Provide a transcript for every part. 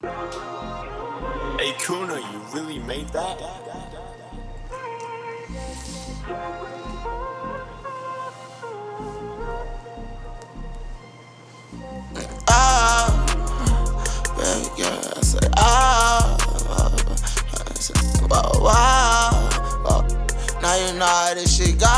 Hey Kuna, you really made that? Yeah, I say, wow. Now you know how this shit go.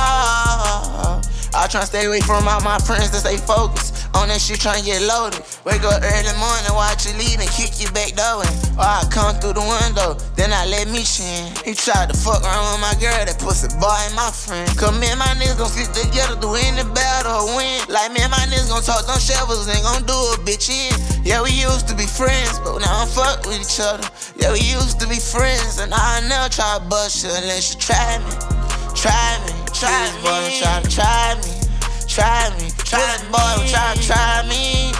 I tryna stay away from all my friends to stay focused on that shit, tryna get loaded. Wake up early morning, watch you leave and kick your back door in. Or I come through the window, then I let me in. He tried to fuck around with my girl, that pussy boy ain't my friend. Cause me and my niggas gon' stick together through any battle or win. Like me and my niggas gon' talk them shovels, ain't gon' do a bitch in. Yeah, we used to be friends, but now I'm fuck with each other. Yeah, we used to be friends, and I never try to bust you unless you try me. Try me, boy, don't try to try me. Try me, boy, don't try to try me.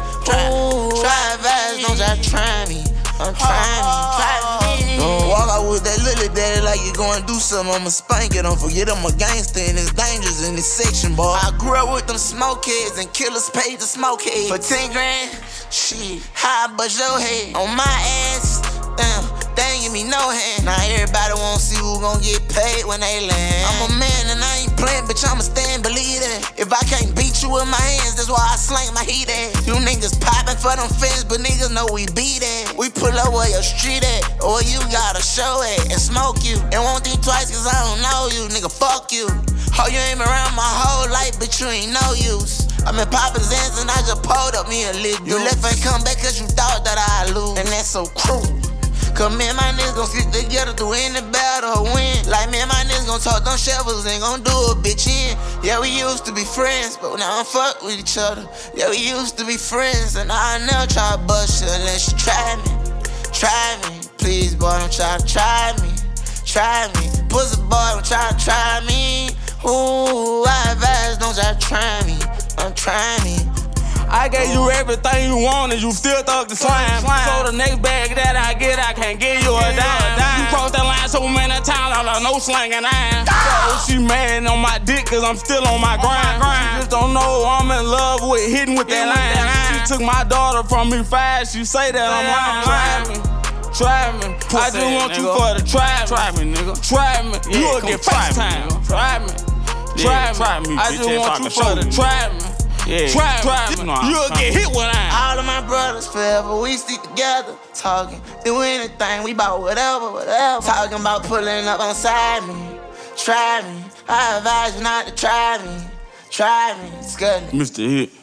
Try fast, don't try to try me. Don't try me. Don't walk out with that little daddy like you gonna do something. I'ma spank it, don't forget I'm a gangster and it's dangerous in this section, boy. I grew up with them smoke heads and killers paid to smoke heads. For 10 grand, shit, how I bust your head on my ass? Damn, they ain't give me no hand. Now everybody wanna see who gon' get paid when they land. I'm a man and I ain't playing, bitch, I'ma stand, believe that. If I can't beat you with my hands, that's why I slang my heat at. You niggas poppin' for them fans, but niggas know we beat that. We pull up where your street at, or you gotta show it and smoke you. And won't think twice cause I don't know you, nigga, fuck you. Oh, you ain't been around my whole life, but you ain't no use. I'm in Papa's Zans and I just pulled up me a little. You left and come back cause you thought that I'd lose, and that's so cruel. Cause me and my niggas gon' stick together through any battle or win. Like me and my niggas gon' talk them shovels, ain't gon' do a bitch in. Yeah, we used to be friends, but now I'm fuck with each other. Yeah, we used to be friends, and I never try to bust you unless you try me. Try me, please, boy, don't try to try me. Try me, pussy boy, don't try to try me. Ooh, I advise, don't try to try me. Don't try me. I gave you everything you wanted, you still thug the slime. So the next bag that I get, I can't give you a dime. You crossed that line so many times, I no slanging iron. So she mad on my dick cause I'm still on my grind. She just don't know I'm in love with hitting with that line. She took my daughter from me fast, she say that I'm lying. Try me, I just want you for the try me. Try me, nigga. Try me, you'll get FaceTime. Try me, try me. I just want you for the try me. Yeah, try me. You'll get hit when All of my brothers forever, we stick together. Talking, do anything, we bout whatever. Talking about pulling up on side me. Try me, I advise you not to try me. Try me, it's good. Mr. Hit.